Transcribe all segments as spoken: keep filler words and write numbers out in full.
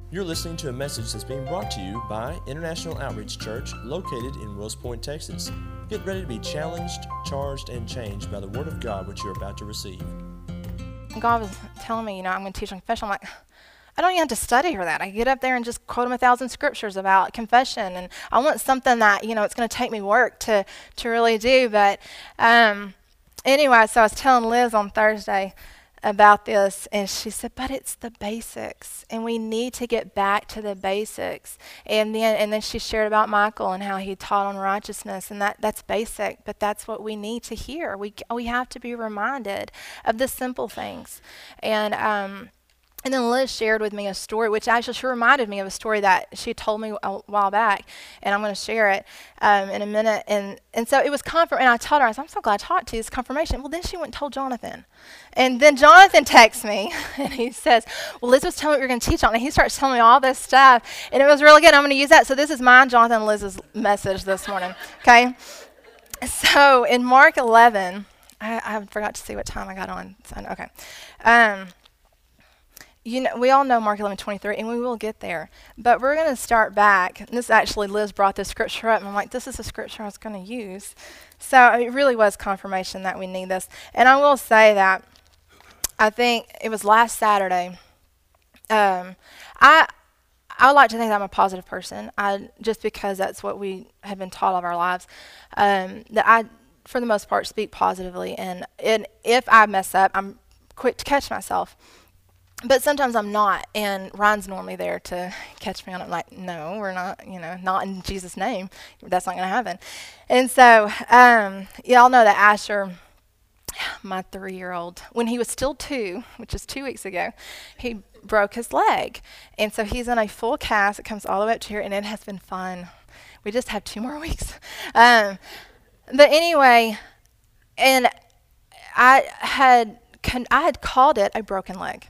You're listening to a message that's being brought to you by International Outreach Church, located in Wills Point, Texas. Get ready to be challenged, charged, and changed by the Word of God, which you're about to receive. God was telling me, you know, I'm going to teach on confession. I'm like, I don't even have to study for that. I get up there and just quote him a thousand scriptures about confession, and I want something that, you know, it's going to take me work to to really do. But um, anyway, so I was telling Liz on Thursday about this, and she said, but it's the basics, and we need to get back to the basics. And then and then she shared about Michael and how he taught on righteousness, and that that's basic, but that's what we need to hear. We we have to be reminded of the simple things. And um And then Liz shared with me a story, which actually she reminded me of a story that she told me a while back, and I'm going to share it um, in a minute. And and so it was confirm. And I told her, I said, I'm so glad I talked to you. It's confirmation. Well, then she went and told Jonathan. And then Jonathan texts me, and he says, well, Liz was telling me what we were going to teach on. And he starts telling me all this stuff. And it was really good. I'm going to use that. So this is mine, Jonathan, and Liz's message this morning. Okay? So in Mark eleven, I, I forgot to see what time I got on. So, okay. Um, You know, we all know Mark eleven twenty-three, and we will get there. But we're going to start back. And this actually, Liz brought this scripture up, and I'm like, this is the scripture I was going to use. So it really was confirmation that we need this. And I will say that I think it was last Saturday. Um, I I would like to think that I'm a positive person, I just because that's what we have been taught all of our lives. Um, that I, for the most part, speak positively. And, and if I mess up, I'm quick to catch myself. But sometimes I'm not, and Ryan's normally there to catch me on it. Like, no, we're not, you know, not in Jesus' name. That's not going to happen. And so, um, y'all know that Asher, my three-year-old, when he was still two, which is two weeks ago, he broke his leg. And so he's in a full cast. It comes all the way up to here, and it has been fun. We just have two more weeks. Um, but anyway, and I had con- I had called it a broken leg.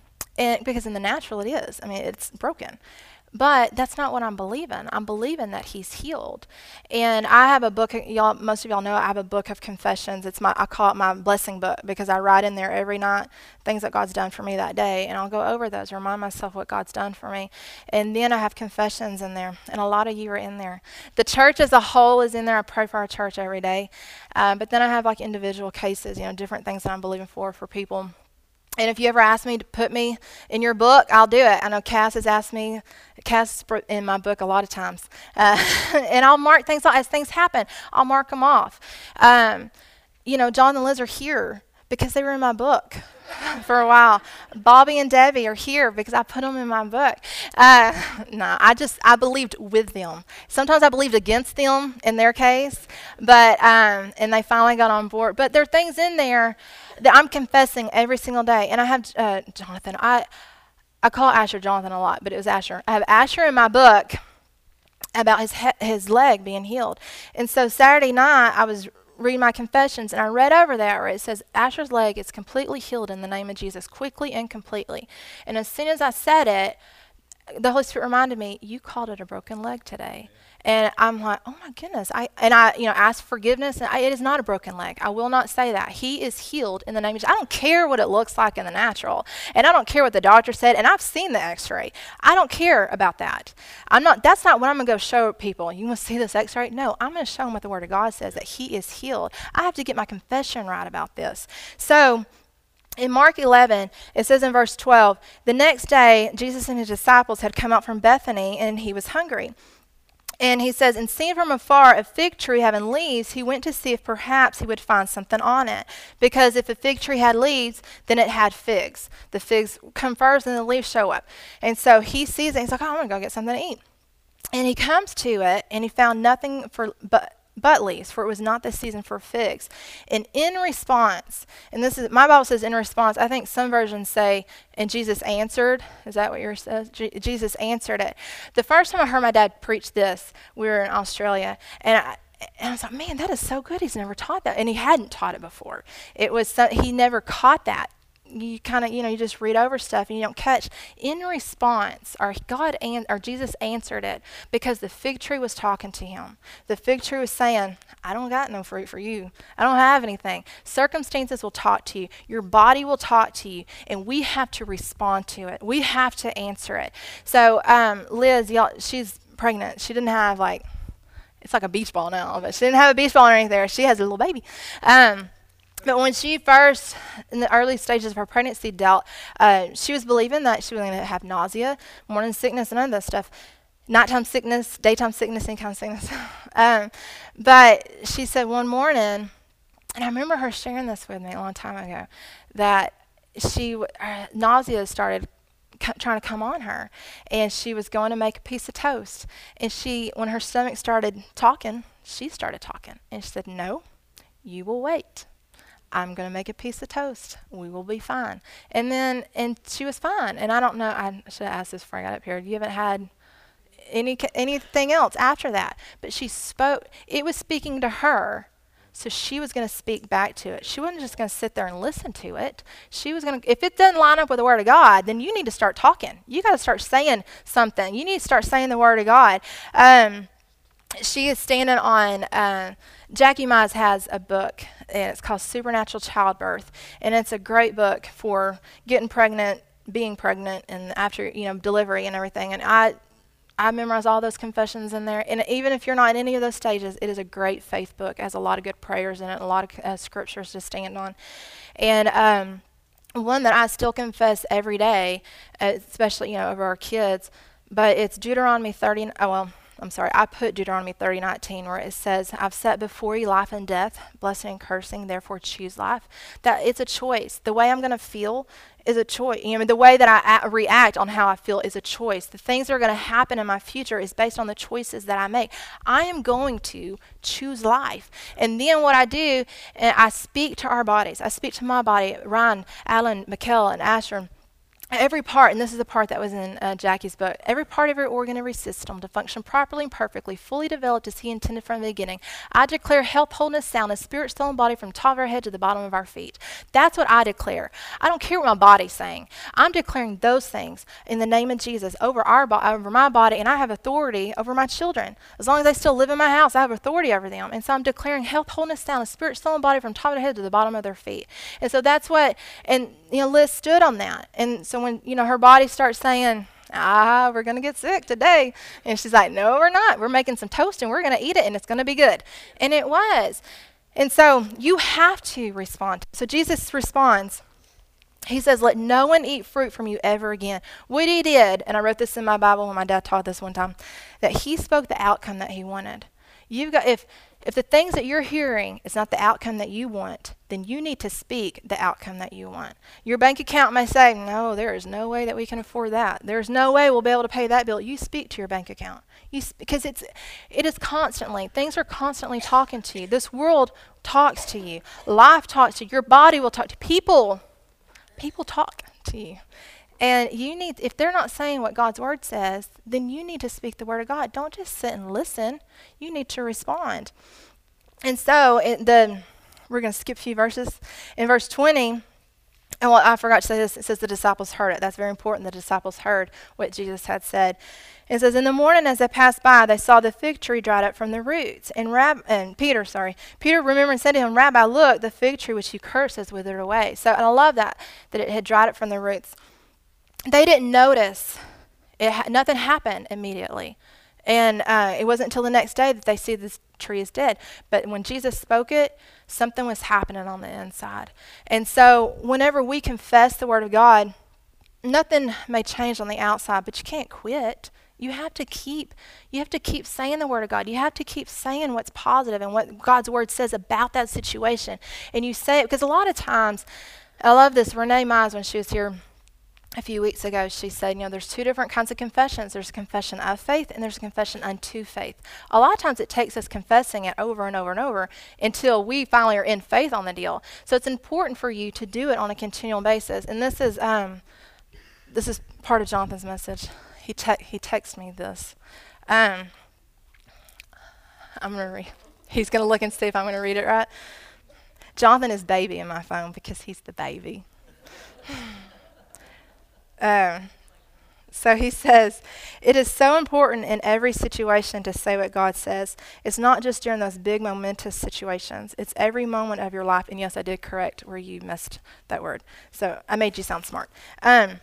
And because in the natural it is. I mean, it's broken. But that's not what I'm believing. I'm believing that he's healed. And I have a book, y'all, most of y'all know I have a book of confessions. It's my, I call it my blessing book because I write in there every night things that God's done for me that day. And I'll go over those, remind myself what God's done for me. And then I have confessions in there. And a lot of you are in there. The church as a whole is in there. I pray for our church every day. Um, but then I have like individual cases, you know, different things that I'm believing for, for people. And if you ever ask me to put me in your book, I'll do it. I know Cass has asked me, Cass is in my book a lot of times. Uh, and I'll mark things off. As things happen, I'll mark them off. Um, you know, John and Liz are here because they were in my book for a while. Bobby and Debbie are here because I put them in my book. Uh, no, I just, I believed with them. Sometimes I believed against them in their case, but, um, and they finally got on board. But there are things in there that I'm confessing every single day. And I have uh, Jonathan. I I call Asher Jonathan a lot, but it was Asher. I have Asher in my book about his he- his leg being healed. And so Saturday night, I was reading my confessions, and I read over that where it says, Asher's leg is completely healed in the name of Jesus, quickly and completely. And as soon as I said it, the Holy Spirit reminded me, you called it a broken leg today. And I'm like, oh my goodness. I and I, you know, ask forgiveness. And I, it is not a broken leg. I will not say that. He is healed in the name of Jesus. I don't care what it looks like in the natural. And I don't care what the doctor said. And I've seen the x-ray. I don't care about that. I'm not, that's not what I'm going to go show people. You want to see this x-ray? No, I'm going to show them what the Word of God says, that he is healed. I have to get my confession right about this. So, in Mark eleven, it says in verse twelve, the next day, Jesus and his disciples had come out from Bethany, and he was hungry. And he says, and seeing from afar a fig tree having leaves, he went to see if perhaps he would find something on it. Because if a fig tree had leaves, then it had figs. The figs come first, and the leaves show up. And so he sees it, and he's like, oh, I'm going to go get something to eat. And he comes to it, and he found nothing for but but leaves, for it was not the season for figs. And in response, and this is, my Bible says in response, I think some versions say, and Jesus answered. Is that what yours says? Je- Jesus answered it. The first time I heard my dad preach this, we were in Australia, and I, and I was like, man, that is so good. He's never taught that. And he hadn't taught it before. It was so, he never caught that. you kind of, you know, you just read over stuff and you don't catch. In response, our God and or Jesus answered it because the fig tree was talking to him. The fig tree was saying, I don't got no fruit for you. I don't have anything. Circumstances will talk to you. Your body will talk to you, and we have to respond to it. We have to answer it. So um, Liz, y'all, she's pregnant. She didn't have like, it's like a beach ball now, but she didn't have a beach ball or anything there. She has a little baby. Um, But when she first, in the early stages of her pregnancy, dealt, uh, she was believing that she was going to have nausea, morning sickness, and none of that stuff. Nighttime sickness, daytime sickness, any kind of sickness. um, but she said one morning, and I remember her sharing this with me a long time ago, that she uh, nausea started c- trying to come on her, and she was going to make a piece of toast. And she, when her stomach started talking, she started talking, and she said, "No, you will wait. I'm going to make a piece of toast. We will be fine." And then, and she was fine. And I don't know, I should have asked this before I got up here. You haven't had any anything else after that. But she spoke, it was speaking to her, so she was going to speak back to it. She wasn't just going to sit there and listen to it. She was going to, if it doesn't line up with the Word of God, then you need to start talking. You got to start saying something. You need to start saying the Word of God. Um, she is standing on, uh, Jackie Mize has a book, and it's called Supernatural Childbirth, and it's a great book for getting pregnant, being pregnant, and after, you know, delivery and everything. And I, I memorize all those confessions in there. And even if you're not in any of those stages, it is a great faith book. It has a lot of good prayers in it, a lot of uh, scriptures to stand on. And um, one that I still confess every day, uh, especially, you know, over our kids, but it's Deuteronomy thirty. Oh well. I'm sorry, I put Deuteronomy thirty nineteen where it says, I've set before you life and death, blessing and cursing, therefore choose life. That it's a choice. The way I'm going to feel is a choice. You know, the way that I a- react on how I feel is a choice. The things that are going to happen in my future is based on the choices that I make. I am going to choose life. And then what I do, and I speak to our bodies. I speak to my body, Ryan, Alan, Mikkel, and Asher. Every part, and this is the part that was in uh, Jackie's book, every part of every organ, every system to function properly and perfectly, fully developed as he intended from the beginning. I declare health, wholeness, soundness, spirit, soul, and body from the top of our head to the bottom of our feet. That's what I declare. I don't care what my body's saying. I'm declaring those things in the name of Jesus over our bo- over my body, and I have authority over my children. As long as they still live in my house, I have authority over them. And so I'm declaring health, wholeness, soundness, spirit, soul, and body from the top of their head to the bottom of their feet. And so that's what, and you know, Liz stood on that. And so when, you know, her body starts saying, ah, we're going to get sick today. And she's like, no, we're not. We're making some toast and we're going to eat it and it's going to be good. And it was. And so you have to respond. So Jesus responds. He says, let no one eat fruit from you ever again. What he did, and I wrote this in my Bible when my dad taught this one time, that he spoke the outcome that he wanted. You've got, if if the things that you're hearing is not the outcome that you want, then you need to speak the outcome that you want. Your bank account may say, no, there is no way that we can afford that. There's no way we'll be able to pay that bill. You speak to your bank account. You sp- because it's it is constantly, things are constantly talking to you. This world talks to you. Life talks to you. Your body will talk to you. People, people talk to you. And you need, if they're not saying what God's word says, then you need to speak the word of God. Don't just sit and listen. You need to respond. And so it, the we're going to skip a few verses. In verse twenty, and well, I forgot to say this. It says the disciples heard it. That's very important. The disciples heard what Jesus had said. It says, in the morning as they passed by, they saw the fig tree dried up from the roots. And Rab- and Peter, sorry, Peter remembered and said to him, Rabbi, look, the fig tree which you cursed has withered away. So, and I love that, that it had dried up from the roots. They didn't notice. It ha- nothing happened immediately. And uh, it wasn't until the next day that they see this tree is dead. But when Jesus spoke it, something was happening on the inside. And so whenever we confess the word of God, nothing may change on the outside, but you can't quit. You have to keep you have to keep saying the word of God. You have to keep saying what's positive and what God's word says about that situation. And you say it because a lot of times, I love this. Renee Mize, when she was here a few weeks ago, she said, you know, there's two different kinds of confessions. There's a confession of faith and there's a confession unto faith. A lot of times it takes us confessing it over and over and over until we finally are in faith on the deal. So it's important for you to do it on a continual basis. And this is um, this is part of Jonathan's message. He te- he texted me this. Um, I'm gonna read. He's gonna look and see if I'm gonna read it right. Jonathan is baby in my phone because he's the baby. Um, so he says, it is so important in every situation to say what God says. It's not just during those big momentous situations. It's every moment of your life. And yes, I did correct where you missed that word. So I made you sound smart. Um,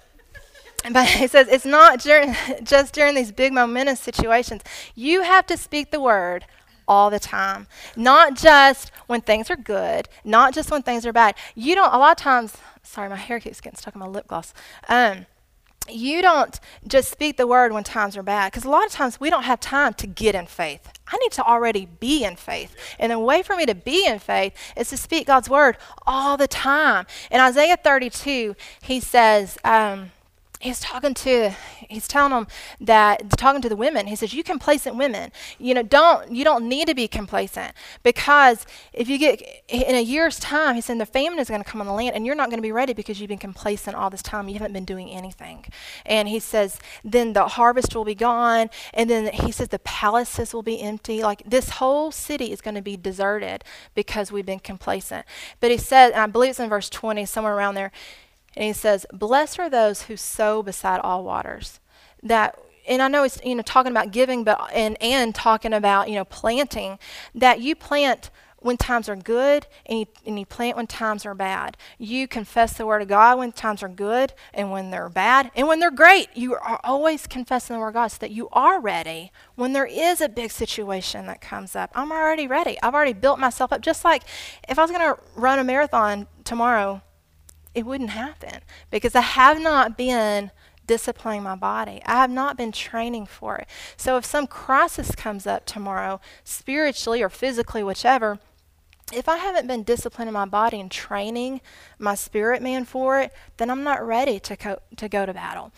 but he says it's not during, just during these big momentous situations. You have to speak the word all the time. Not just when things are good. Not just when things are bad. You don't, a lot of times, sorry, my hair keeps getting stuck in my lip gloss. Um, You don't just speak the word when times are bad, because a lot of times we don't have time to get in faith. I need to already be in faith. And the way for me to be in faith is to speak God's word all the time. In Isaiah thirty-two, he says, um, he's talking to, he's telling them that, talking to the women, he says, you complacent women, you know, don't, you don't need to be complacent, because if you get, in a year's time, he said, the famine is going to come on the land, and you're not going to be ready because you've been complacent all this time. You haven't been doing anything. And he says, then the harvest will be gone, and then he says the palaces will be empty. Like, this whole city is going to be deserted because we've been complacent. But he said, and I believe it's in verse twenty, somewhere around there, and he says, blessed are those who sow beside all waters. That, and I know it's, you know, talking about giving, but and and talking about, you know, planting, that you plant when times are good, and you, and you plant when times are bad. You confess the word of God when times are good and when they're bad and when they're great. You are always confessing the word of God so that you are ready when there is a big situation that comes up. I'm already ready. I've already built myself up. Just like if I was going to run a marathon tomorrow, it wouldn't happen because I have not been disciplining my body. I have not been training for it. So if some crisis comes up tomorrow, spiritually or physically, whichever, if I haven't been disciplining my body and training my spirit man for it, then I'm not ready to co- to go to battle.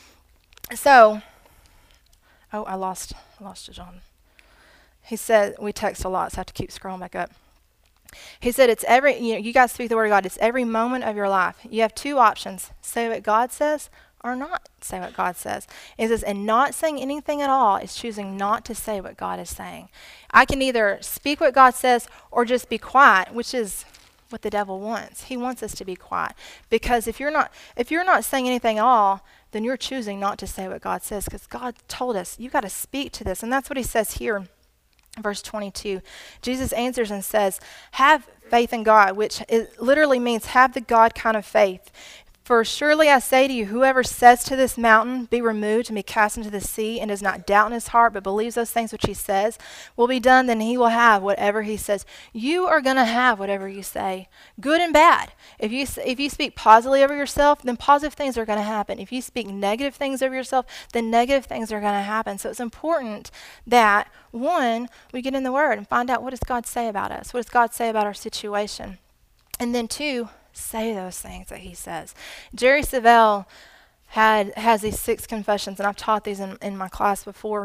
So, oh, I lost, I lost it, John. He said, we text a lot, so I have to keep scrolling back up. He said, it's every, you know, you guys speak the word of God. It's every moment of your life. You have two options. Say what God says or not say what God says. He says, and not saying anything at all is choosing not to say what God is saying. I can either speak what God says or just be quiet, which is what the devil wants. He wants us to be quiet. Because if you're not, if you're not saying anything at all, then you're choosing not to say what God says, because God told us, you got to speak to this. And that's what he says here. Verse twenty-two, Jesus answers and says, have faith in God, which is, literally means have the God kind of faith. For surely I say to you, whoever says to this mountain, be removed and be cast into the sea, and does not doubt in his heart, but believes those things which he says will be done, then he will have whatever he says. You are going to have whatever you say, good and bad. If you if you speak positively over yourself, then positive things are going to happen. If you speak negative things over yourself, then negative things are going to happen. So it's important that, one, we get in the Word and find out, what does God say about us? What does God say about our situation? And then two, say those things that he says. Jerry Savelle had has these six confessions, and I've taught these in, in my class before.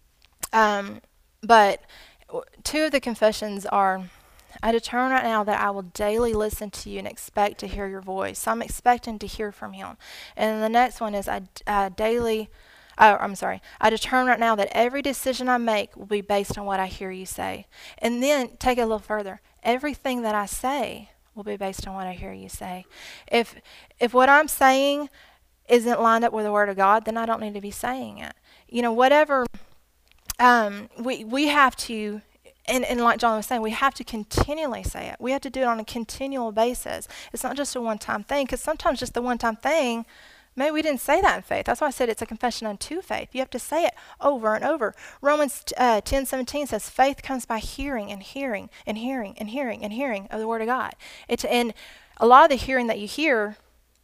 Um, but two of the confessions are, I determine right now that I will daily listen to you and expect to hear your voice. So I'm expecting to hear from him. And then the next one is, I, I daily, oh, I'm sorry, I determine right now that every decision I make will be based on what I hear you say. And then take it a little further. Everything that I say will be based on what I hear you say. If if what I'm saying isn't lined up with the Word of God, then I don't need to be saying it. You know, whatever, um, we we have to, and, and like John was saying, we have to continually say it. We have to do it on a continual basis. It's not just a one-time thing, because sometimes just the one-time thing, maybe we didn't say that in faith. That's why I said it's a confession unto faith. You have to say it over and over. Romans uh, ten seventeen says, faith comes by hearing and hearing and hearing and hearing and hearing of the Word of God. It's, and a lot of the hearing that you hear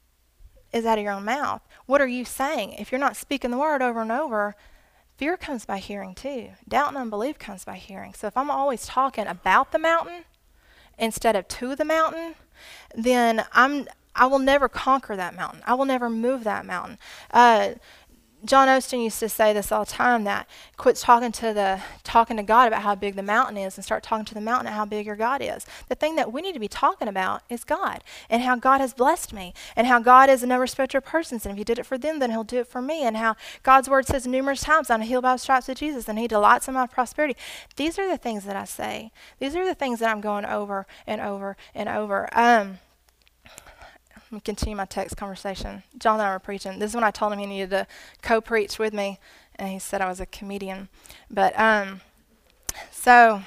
is out of your own mouth. What are you saying? If you're not speaking the Word over and over, fear comes by hearing too. Doubt and unbelief comes by hearing. So if I'm always talking about the mountain instead of to the mountain, then I'm I will never conquer that mountain. I will never move that mountain. Uh, John Osteen used to say this all the time, that quit talking to the talking to God about how big the mountain is and start talking to the mountain about how big your God is. The thing that we need to be talking about is God and how God has blessed me and how God is a no respecter of persons. And if he did it for them, then he'll do it for me. And how God's word says numerous times, I'm healed by the stripes of Jesus, and he delights in my prosperity. These are the things that I say. These are the things that I'm going over and over and over. Um, let me continue my text conversation. John and I were preaching. This is when I told him he needed to co-preach with me, and he said I was a comedian. But, um, so,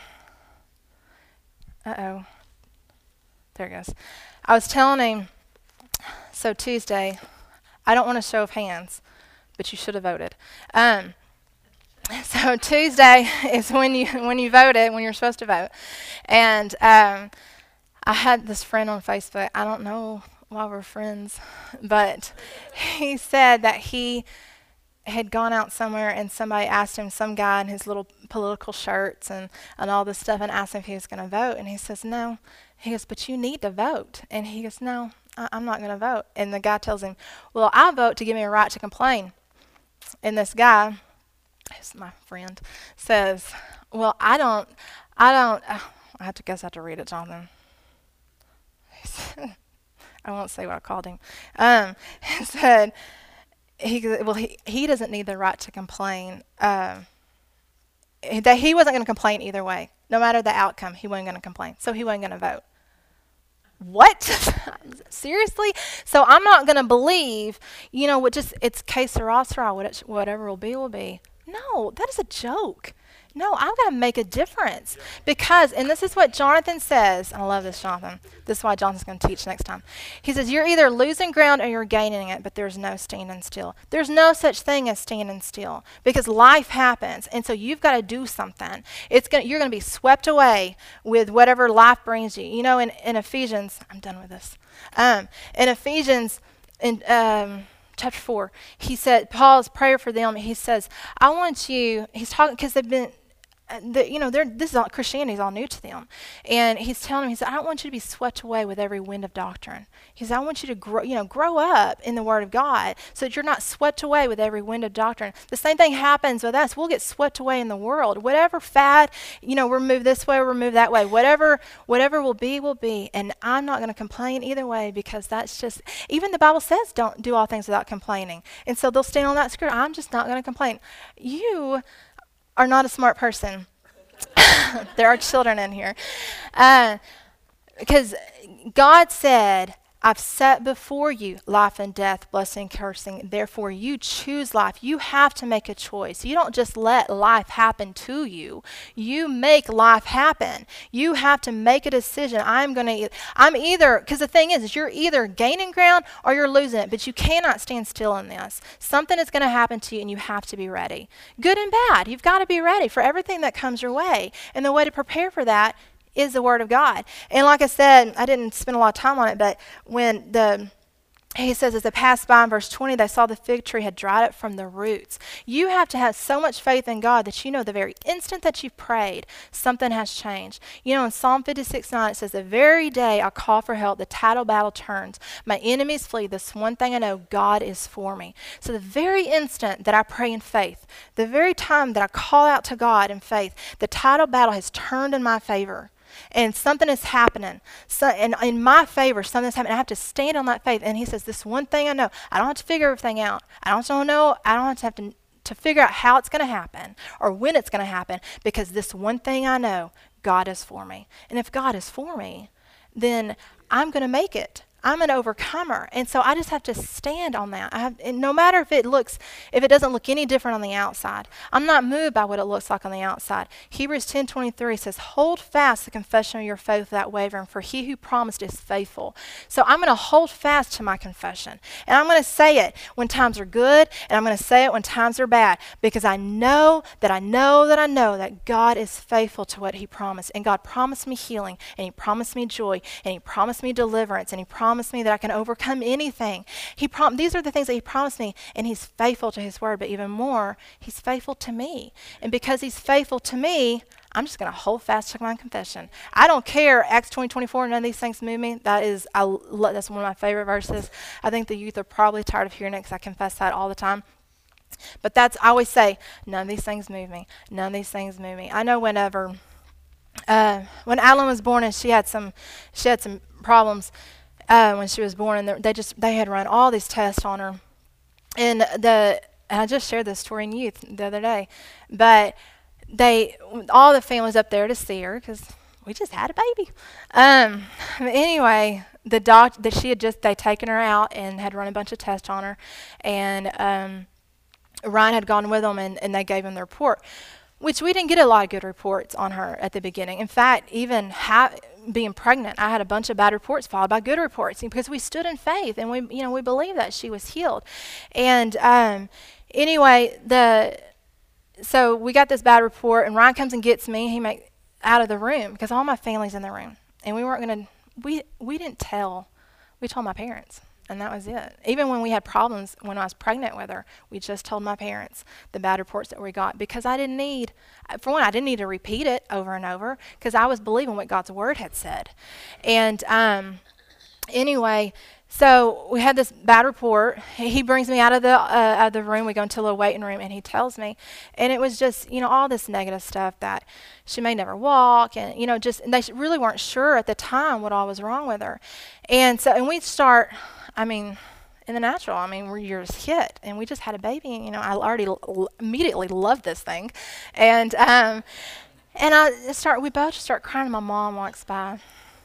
uh-oh. There it goes. I was telling him, so Tuesday, I don't want a show of hands, but you should have voted. Um, so Tuesday is when you when you voted, when you're supposed to vote. And um, I had this friend on Facebook. I don't know why we're friends, but he said that he had gone out somewhere and somebody asked him, some guy in his little political shirts and, and all this stuff, and asked him if he was going to vote. And he says, no. He goes, but you need to vote. And he goes, no, I- I'm not going to vote. And the guy tells him, well, I vote to give me a right to complain. And this guy, who's my friend, says, well, I don't, I don't, uh, I have to guess I have to read it, Jonathan. I won't say what I called him. Um, he said, he, well, he, he doesn't need the right to complain. Uh, that he wasn't going to complain either way. No matter the outcome, he wasn't going to complain. So he wasn't going to vote. What? Seriously? So I'm not going to believe, you know, what just, it's que sera, sera, whatever will be, will be. No, that is a joke. No, I've got to make a difference. Because, and this is what Jonathan says, and I love this, Jonathan. This is why Jonathan's going to teach next time. He says, you're either losing ground or you're gaining it, but there's no standing still. There's no such thing as standing still, because life happens, and so you've got to do something. It's gonna, you're going to be swept away with whatever life brings you. You know, in, in Ephesians, I'm done with this. Um, in Ephesians, in um, chapter four, he said, Paul's prayer for them, he says, I want you, he's talking, because they've been, The, you know, they're, this is all, Christianity is all new to them. And he's telling them, he said, I don't want you to be swept away with every wind of doctrine. He said, I want you to grow, you know, grow up in the Word of God so that you're not swept away with every wind of doctrine. The same thing happens with us. We'll get swept away in the world. Whatever fad, you know, we're moved this way, we're moved that way. Whatever, whatever will be, will be. And I'm not going to complain either way, because that's just, even the Bible says don't do all things without complaining. And so they'll stand on that scripture. I'm just not going to complain. You are not a smart person. There are children in here. Uh, because God said, I've set before you life and death, blessing and cursing. Therefore, you choose life. You have to make a choice. You don't just let life happen to you. You make life happen. You have to make a decision. I'm going to, I'm either, because the thing is, is, you're either gaining ground or you're losing it, but you cannot stand still in this. Something is going to happen to you, and you have to be ready. Good and bad. You've got to be ready for everything that comes your way. And the way to prepare for that is the Word of God. And like I said, I didn't spend a lot of time on it, but when the, he says, as they passed by in verse twenty, they saw the fig tree had dried up from the roots. You have to have so much faith in God that you know the very instant that you've prayed, something has changed. You know, in Psalm fifty-six nine, it says, the very day I call for help, the tidal battle turns. My enemies flee. This one thing I know, God is for me. So the very instant that I pray in faith, the very time that I call out to God in faith, the tidal battle has turned in my favor. And something is happening. So, and in my favor, something's happening. I have to stand on that faith. And he says, this one thing I know, I don't have to figure everything out. I don't know, I don't have to have to, to figure out how it's going to happen or when it's going to happen, because this one thing I know, God is for me. And if God is for me, then I'm going to make it. I'm an overcomer. And so I just have to stand on that. I have, and no matter if it looks, if it doesn't look any different on the outside, I'm not moved by what it looks like on the outside. Hebrews ten twenty-three says, hold fast the confession of your faith without wavering, for he who promised is faithful. So I'm going to hold fast to my confession. And I'm going to say it when times are good, and I'm going to say it when times are bad, because I know that I know that I know that God is faithful to what he promised. And God promised me healing, and he promised me joy, and he promised me deliverance, and he promised me that I can overcome anything. He prom- These are the things that he promised me, and he's faithful to his word, but even more, he's faithful to me. And because he's faithful to me, I'm just going to hold fast to my confession. I don't care. Acts twenty twenty-four, none of these things move me. That is, I lo- that's one of my favorite verses. I think the youth are probably tired of hearing it, because I confess that all the time. But that's, I always say, none of these things move me. None of these things move me. I know whenever, uh, when Adeline was born, and she had some, she had some problems, Uh, when she was born, and they just they had run all these tests on her, and the and I just shared this story in youth the other day, but they all the families up there to see her, because we just had a baby. Um, but anyway, the doc that she had just they taken her out and had run a bunch of tests on her, and um, Ryan had gone with them, and, and they gave him the report, which we didn't get a lot of good reports on her at the beginning. In fact, even ha- being pregnant, I had a bunch of bad reports followed by good reports because we stood in faith and we, you know, we believed that she was healed. And um, anyway, the so we got this bad report, and Ryan comes and gets me. He make out of the room because all my family's in the room, and we weren't gonna. We we didn't tell. We told my parents. And that was it. Even when we had problems when I was pregnant with her, we just told my parents the bad reports that we got because I didn't need, for one, I didn't need to repeat it over and over because I was believing what God's word had said. And um, anyway, so we had this bad report. He brings me out of the uh, out of the room. We go into a little waiting room, and he tells me, and it was just, you know, all this negative stuff that she may never walk, and you know, just and they really weren't sure at the time what all was wrong with her. And so, and we start. I mean, in the natural, I mean, we're just hit, and we just had a baby, and, you know, I already l- immediately loved this thing, and um, and I start, we both start crying, and my mom walks by,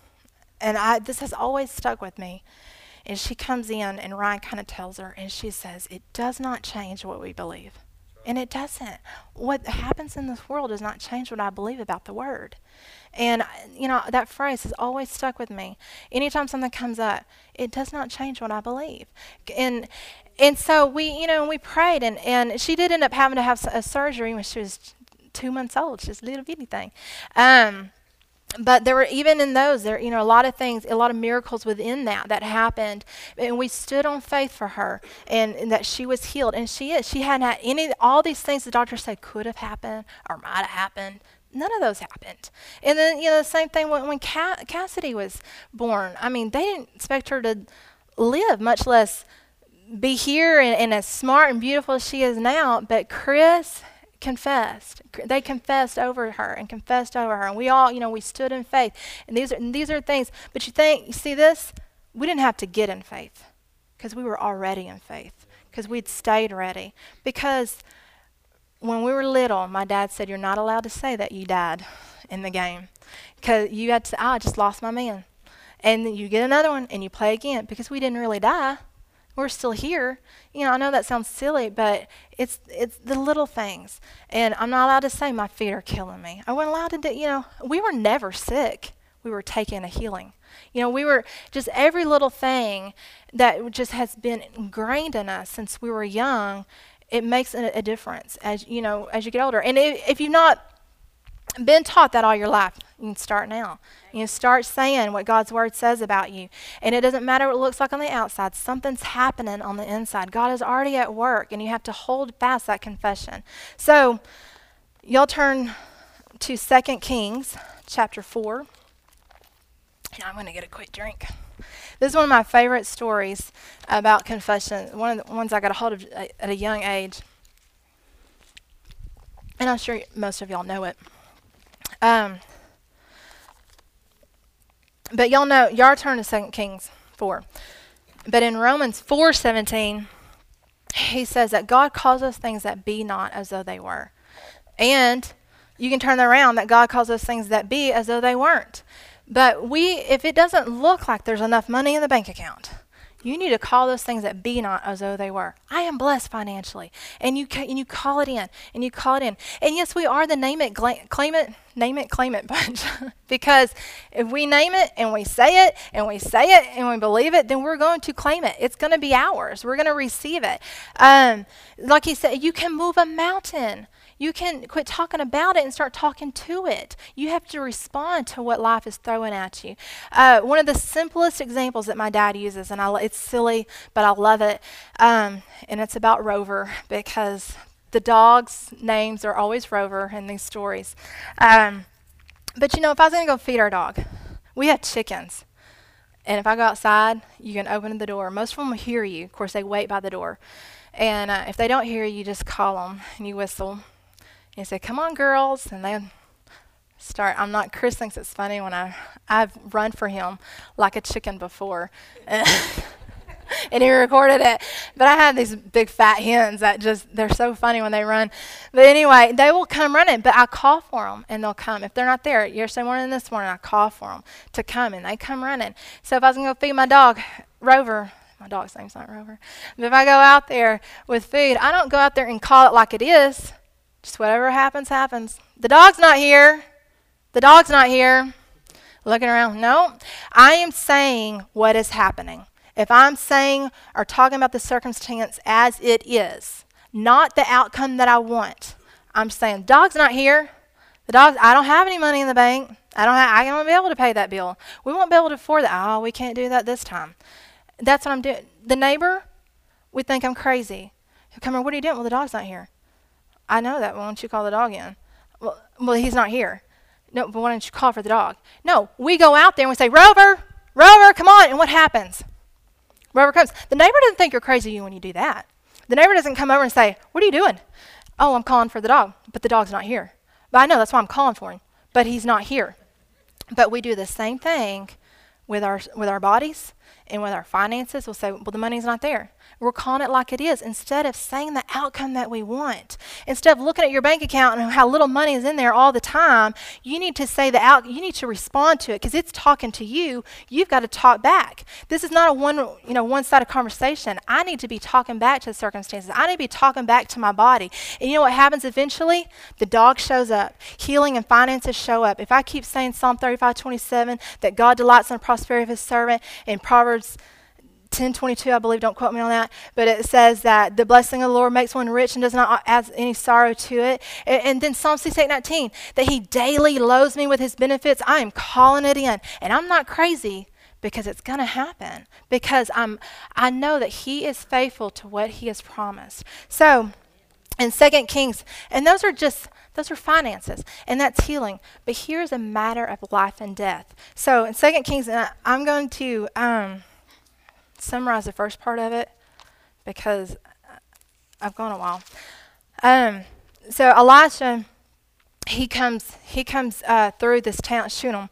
and I, this has always stuck with me, and she comes in, and Ryan kind of tells her, and she says, it does not change what we believe, and it doesn't. What happens in this world does not change what I believe about the Word. And, you know, that phrase has always stuck with me. Anytime something comes up, it does not change what I believe. And and so we, you know, we prayed, and, and she did end up having to have a surgery when she was two months old, just a little bitty thing. Um, but there were, even in those, there, you know, a lot of things, a lot of miracles within that that happened. And we stood on faith for her, and, and that she was healed. And she is. She hadn't had any, all these things the doctor said could have happened or might have happened. None of those happened. And then, you know, the same thing when, when Ca- Cassidy was born. I mean, they didn't expect her to live, much less be here and, and as smart and beautiful as she is now. But Chris confessed. They confessed over her and confessed over her. And we all, you know, we stood in faith. And these are, and these are things. But you think, you see this? We didn't have to get in faith because we were already in faith because we'd stayed ready. Because when we were little, my dad said, you're not allowed to say that you died in the game. Because you had to say, oh, I just lost my man. And then you get another one and you play again because we didn't really die. We're still here. You know, I know that sounds silly, but it's it's the little things. And I'm not allowed to say my feet are killing me. I wasn't allowed to do, you know, we were never sick. We were taking a healing. You know, we were just every little thing that just has been ingrained in us since we were young. It makes a, a difference as you know as you get older. And if, if you've not been taught that all your life, you can start now. You can start saying what God's word says about you. And it doesn't matter what it looks like on the outside. Something's happening on the inside. God is already at work, and you have to hold fast that confession. So y'all turn to Second Kings chapter four. And I'm going to get a quick drink. This is one of my favorite stories about confession, one of the ones I got a hold of at a young age. And I'm sure most of y'all know it. Um, but y'all know, y'all turn to Second Kings four. But in Romans four seventeen, he says that God calls those things that be not as though they were. And you can turn that around, that God calls those things that be as though they weren't. But we, if it doesn't look like there's enough money in the bank account, you need to call those things that be not as though they were. I am blessed financially. And you ca- and you call it in, and you call it in. And yes, we are the name it, gla- claim it, name it, claim it bunch. Because if we name it, and we say it, and we say it, and we believe it, then we're going to claim it. It's going to be ours. We're going to receive it. Um, like he said, you can move a mountain. You can quit talking about it and start talking to it. You have to respond to what life is throwing at you. Uh, one of the simplest examples that my dad uses, and I, it's silly, but I love it, um, and it's about Rover, because the dog's names are always Rover in these stories. Um, but, you know, if I was going to go feed our dog, we had chickens. And if I go outside, you can open the door. Most of them will hear you. Of course, they wait by the door. And uh, if they don't hear you, you just call them and you whistle. And you say, come on, girls. And they start. I'm not, Chris thinks it's funny when I, I've run for him like a chicken before. and he recorded it. But I have these big fat hens that just, they're so funny when they run. But anyway, they will come running, but I call for them, and they'll come. If they're not there, yesterday morning and this morning, I call for them to come, and they come running. So if I was going to go feed my dog, Rover, my dog's name's not Rover, but if I go out there with food, I don't go out there and call it like it is. Just whatever happens, happens. The dog's not here. The dog's not here. Looking around. No, I am saying what is happening. If I'm saying or talking about the circumstance as it is, not the outcome that I want, I'm saying, dog's not here. The dog, I don't have any money in the bank. I don't have, I won't be able to pay that bill. We won't be able to afford that. Oh, we can't do that this time. That's what I'm doing. The neighbor would think I'm crazy. He'll come in, what are you doing? Well, the dog's not here. I know that. Well, why don't you call the dog in? Well, well, he's not here. No, but why don't you call for the dog? No, we go out there and we say, Rover, Rover, come on. And what happens? Rover comes. The neighbor doesn't think you're crazy when you do that. The neighbor doesn't come over and say, what are you doing? Oh, I'm calling for the dog, but the dog's not here. But I know, that's why I'm calling for him, but he's not here. But we do the same thing with our with our bodies and with our finances. We'll say, well, the money's not there. We're calling it like it is instead of saying the outcome that we want. Instead of looking at your bank account and how little money is in there all the time, you need to say the out. You need to respond to it because it's talking to you. You've got to talk back. This is not a one, you know, one-sided conversation. I need to be talking back to the circumstances. I need to be talking back to my body. And you know what happens eventually? The dog shows up. Healing and finances show up. If I keep saying Psalm thirty-five twenty-seven, that God delights in the prosperity of his servant, in Proverbs ten twenty-two, I believe, don't quote me on that, but it says that the blessing of the Lord makes one rich and does not add any sorrow to it. And, and then Psalm sixty-eight nineteen, that he daily loads me with his benefits. I am calling it in. And I'm not crazy because it's going to happen, because I'm, I know that he is faithful to what he has promised. So in Second Kings, and those are just, those are finances, and that's healing. But here's a matter of life and death. So in Second Kings, and I, I'm going to um, summarize the first part of it because I've gone a while. Um, so Elisha, he comes, he comes uh, through this town, Shunem.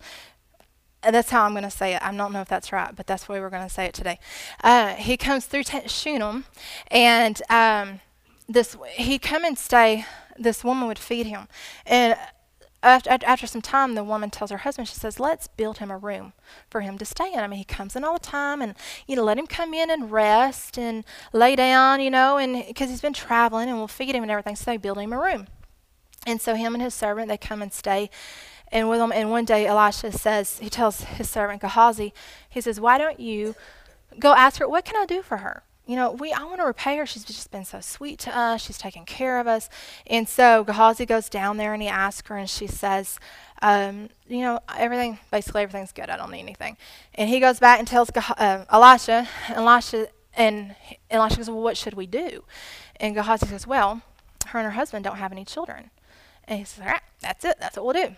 And that's how I'm going to say it. I don't know if that's right, but that's the way we're going to say it today. Uh, he comes through t- Shunem, and um, this he'd come and stay. This woman would feed him, and after, after some time, the woman tells her husband, she says, let's build him a room for him to stay in. I mean, he comes in all the time, and, you know, let him come in and rest and lay down, you know, and because he's been traveling, and we'll feed him and everything, so they build him a room. And so him and his servant, they come and stay and with him. And one day, Elisha says, he tells his servant, Gehazi, he says, why don't you go ask her, what can I do for her? You know, we I want to repay her. She's just been so sweet to us. She's taken care of us. And so Gehazi goes down there and he asks her, and she says, um, you know, everything, basically everything's good. I don't need anything. And he goes back and tells Geh- uh, Elisha, and Elisha, and Elisha goes, well, what should we do? And Gehazi says, well, her and her husband don't have any children. And he says, all right, that's it. That's what we'll do.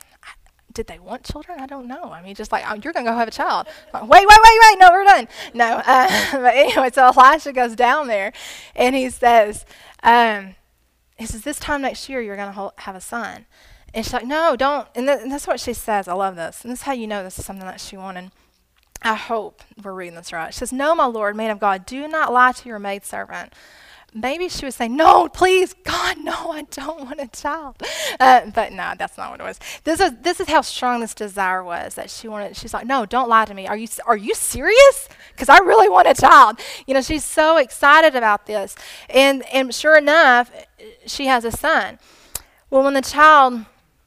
Did they want children? I don't know. I mean, just like, oh, you're going to go have a child. Like, wait, wait, wait, wait. No, we're done. No. Uh, but anyway, so Elisha goes down there, and he says, um, he says, this time next year, you're going to have a son. And she's like, no, don't. And, th- and that's what she says. I love this. And this is how you know this is something that she wanted. I hope we're reading this right. She says, no, my Lord, man of God, do not lie to your maidservant. Maybe she would say, no, please, God, no, I don't want a child. Uh, but no, that's not what it was. This is this is how strong this desire was, that she wanted. She's like, no, don't lie to me. Are you are you serious? Because I really want a child. You know, she's so excited about this. And and sure enough, she has a son. Well, when the child,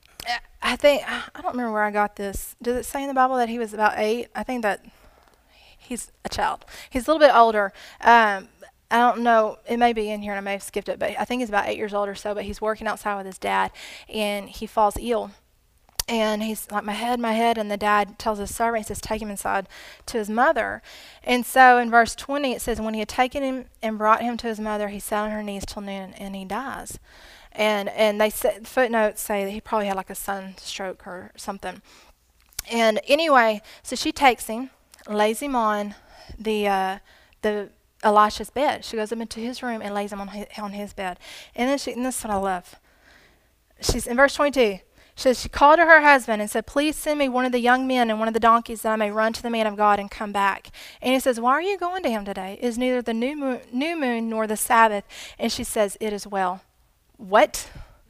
I think, I don't remember where I got this. Does it say in the Bible that he was about eight? I think that he's a child. He's a little bit older. Um, I don't know, it may be in here and I may have skipped it, but I think he's about eight years old or so, but he's working outside with his dad, and he falls ill. And he's like, my head, my head, and the dad tells his servant, he says, take him inside to his mother. And so in verse twenty, it says, when he had taken him and brought him to his mother, he sat on her knees till noon, and he dies. And and they say, footnotes say that he probably had like a sunstroke or something. And anyway, so she takes him, lays him on the uh, the Elisha's bed. She goes up into his room and lays him on his, on his bed. And then she, and this is what I love. She's in verse twenty-two. She says, she called to her husband and said, please send me one of the young men and one of the donkeys that I may run to the man of God and come back. And he says, why are you going to him today? It is neither the new moon, new moon nor the Sabbath. And she says, it is well. What?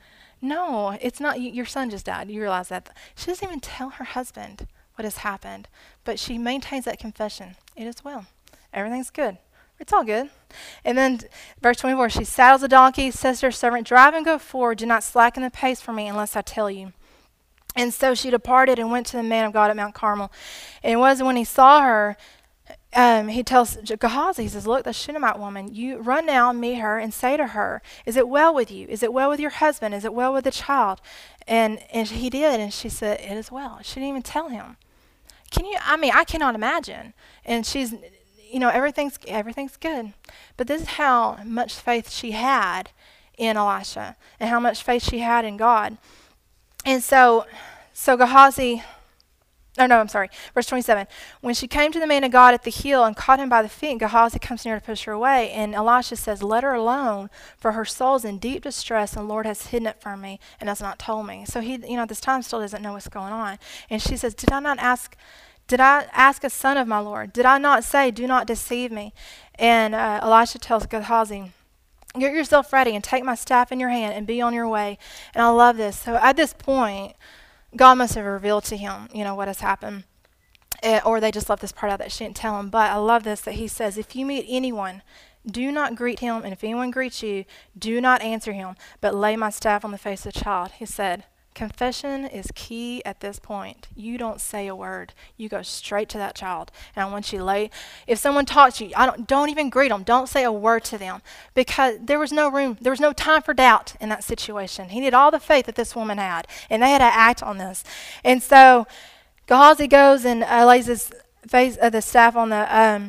No, it's not. Your son just died. You realize that. She doesn't even tell her husband what has happened. But she maintains that confession. It is well. Everything's good. It's all good. And then verse twenty-four, she saddles the donkey, says to her servant, drive and go forward. Do not slacken the pace for me unless I tell you. And so she departed and went to the man of God at Mount Carmel. And it was when he saw her, um, he tells Gehazi, he says, look, the Shunammite woman, you run now and meet her and say to her, is it well with you? Is it well with your husband? Is it well with the child? And and he did. And she said, it is well. She didn't even tell him. Can you, I mean, I cannot imagine. And she's, you know, everything's everything's good. But this is how much faith she had in Elisha and how much faith she had in God. And so, so Gehazi, oh no, I'm sorry, verse twenty-seven. When she came to the man of God at the hill and caught him by the feet, Gehazi comes near to push her away. And Elisha says, let her alone, for her soul's in deep distress, and the Lord has hidden it from me and has not told me. So he, you know, at this time still doesn't know what's going on. And she says, did I not ask... Did I ask a son of my Lord? Did I not say, do not deceive me? And uh, Elisha tells Gehazi, get yourself ready and take my staff in your hand and be on your way. And I love this. So at this point, God must have revealed to him, you know, what has happened. Uh, or they just left this part out that she didn't tell him. But I love this, that he says, if you meet anyone, do not greet him. And if anyone greets you, do not answer him, but lay my staff on the face of the child. He said, confession is key at this point. You don't say a word. You go straight to that child. And I want you to lay, if someone talks to you, I don't, don't even greet them. Don't say a word to them, because there was no room, there was no time for doubt in that situation. He needed all the faith that this woman had, and they had to act on this. And so Gehazi goes and uh, lays his face, uh, the staff on the, um,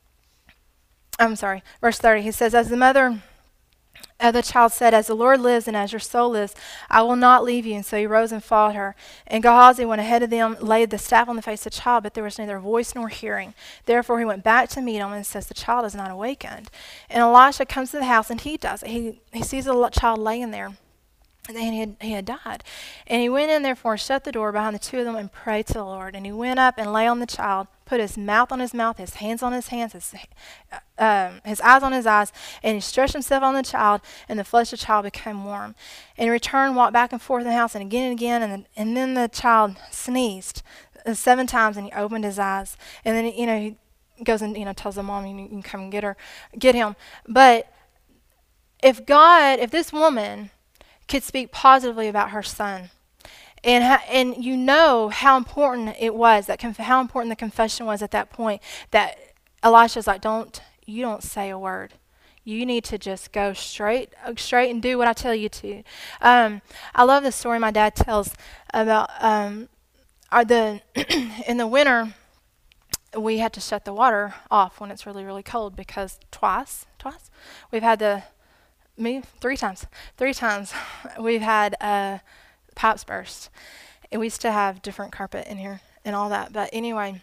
I'm sorry, verse thirty. He says, as the mother Uh, the child said, as the Lord lives and as your soul lives, I will not leave you. And so he rose and followed her. And Gehazi went ahead of them, laid the staff on the face of the child, but there was neither voice nor hearing. Therefore he went back to meet him and says, the child is not awakened. And Elisha comes to the house, and he does it. He, he sees the child laying there. And he had, he had died. And he went in, therefore, shut the door behind the two of them and prayed to the Lord. And he went up and lay on the child, put his mouth on his mouth, his hands on his hands, his, um, his eyes on his eyes, and he stretched himself on the child, and the flesh of the child became warm. And he returned, walked back and forth in the house, and again and again, and then, and then the child sneezed seven times, and he opened his eyes. And then, you know, he goes and, you know, tells the mom, you, you can come and get her, get him. But if God, if this woman could speak positively about her son, and ha- and you know how important it was, that conf- how important the confession was at that point, that Elisha's like, don't, you don't say a word. You need to just go straight, uh, straight and do what I tell you to. Um, I love the story my dad tells about um, our, the in the winter, we had to shut the water off when it's really, really cold, because twice, twice, we've had the Me, three times. Three times we've had uh, pipes burst. And we used to have different carpet in here and all that. But anyway,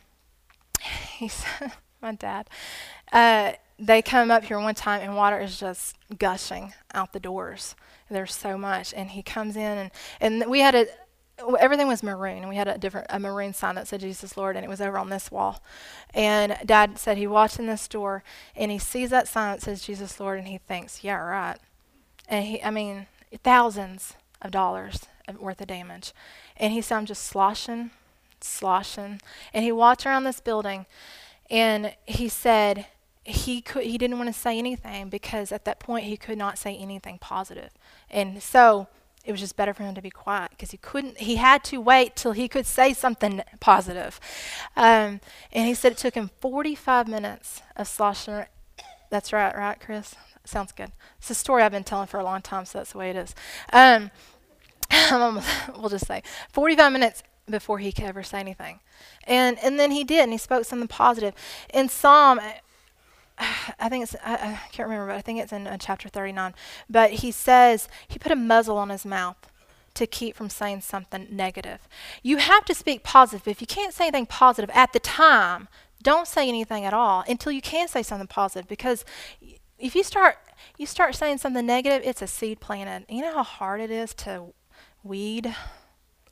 he's my dad. Uh, they come up here one time, and water is just gushing out the doors. There's so much. And he comes in, and, and we had a, everything was maroon. And we had a different, a maroon sign that said Jesus Lord, and it was over on this wall. And Dad said he walked in this door, and he sees that sign that says Jesus Lord, and he thinks, yeah, right. And he, I mean, thousands of dollars worth of damage. And he said, I'm just sloshing, sloshing. And he walked around this building, and he said he could, he didn't want to say anything, because at that point he could not say anything positive. And so it was just better for him to be quiet, because he couldn't, he had to wait till he could say something positive. Um, and he said it took him forty-five minutes of sloshing. That's right, right, Chris? Sounds good. It's a story I've been telling for a long time, so that's the way it is. Um, we'll just say forty-five minutes before he could ever say anything. And and then he did, and he spoke something positive. In Psalm, I think it's, I, I can't remember, but I think it's in uh, chapter thirty-nine. But he says he put a muzzle on his mouth to keep from saying something negative. You have to speak positive. If you can't say anything positive at the time, don't say anything at all until you can say something positive, because if you start you start saying something negative, it's a seed planted. You know how hard it is to weed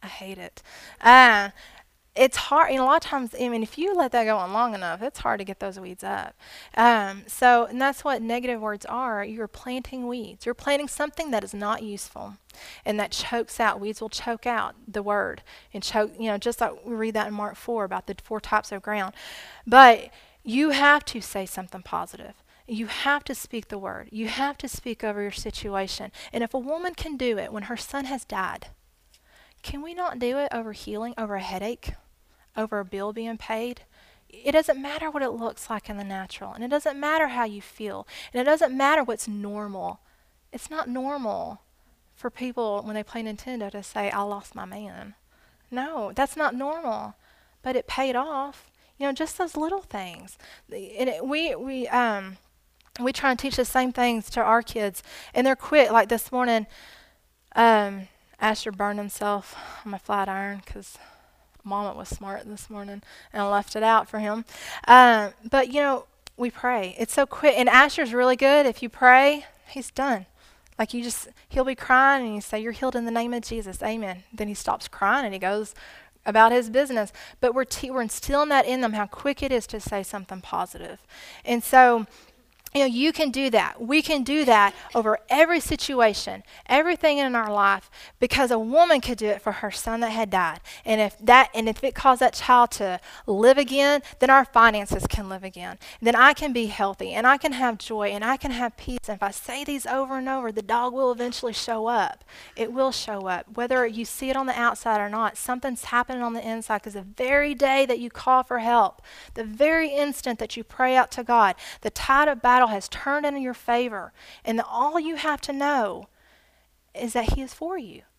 I hate it. Uh, it's hard. You know, a lot of times, I mean, if you let that go on long enough, it's hard to get those weeds up. Um, so, and that's what negative words are. You're planting weeds. You're planting something that is not useful, and that chokes out. Weeds will choke out the word and choke. You know, just like we read that in Mark four about the four types of ground. But you have to say something positive. You have to speak the word. You have to speak over your situation. And if a woman can do it when her son has died, can we not do it over healing, over a headache, over a bill being paid? It doesn't matter what it looks like in the natural, and it doesn't matter how you feel, and it doesn't matter what's normal. It's not normal for people when they play Nintendo to say, I lost my man. No, that's not normal, but it paid off. You know, just those little things. And it, we we um we try and teach the same things to our kids, and they're quick. Like this morning, um, Asher burned himself on my flat iron because Mama was smart this morning and I left it out for him. Um, but you know, we pray. It's so quick, and Asher's really good. If you pray, he's done. Like you just, he'll be crying, and you say, "You're healed in the name of Jesus, Amen." Then he stops crying and he goes about his business. But we're te- we're instilling that in them, how quick it is to say something positive. And so, you know, you can do that. We can do that over every situation, everything in our life, because a woman could do it for her son that had died. And if that, and if it caused that child to live again, then our finances can live again. Then I can be healthy, and I can have joy, and I can have peace. And if I say these over and over, the dog will eventually show up. It will show up, whether you see it on the outside or not. Something's happening on the inside, because the very day that you call for help, the very instant that you pray out to God, the tide of battle has turned in your favor, and all you have to know is that He is for you.